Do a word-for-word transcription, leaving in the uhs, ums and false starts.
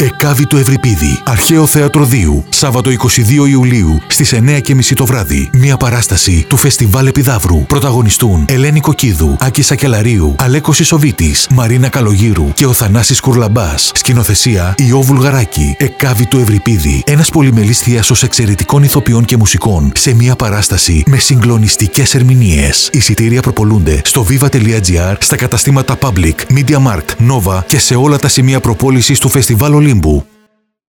Εκάβη του Ευρυπίδη, Αρχαίο Θέατρο Δίου, Σάββατο εικοστή δεύτερη Ιουλίου στις εννιά και μισή το βράδυ. Μια παράσταση του Φεστιβάλ Επιδαύρου. Πρωταγωνιστούν Ελένη Κοκκίδου, Άκη Σακελαρίου, Αλέκος Ισοβίτης, Μαρίνα Καλογύρου και ο Θανάσης Κουρλαμπάς. Σκηνοθεσία Ιώ Βουλγαράκη. Εκάβη του Ευρυπίδη. Ένας πολυμελής θίασος εξαιρετικών ηθοποιών και μουσικών σε μια παράσταση με συγκλονιστικές ερμηνείες. Εισιτήρια προπολούνται στο viva τελεία gr, στα καταστήματα Public, Media Markt, Nova και σε όλα τα σημεία προπόλησης του Φεστιβάλ Ολύμπου.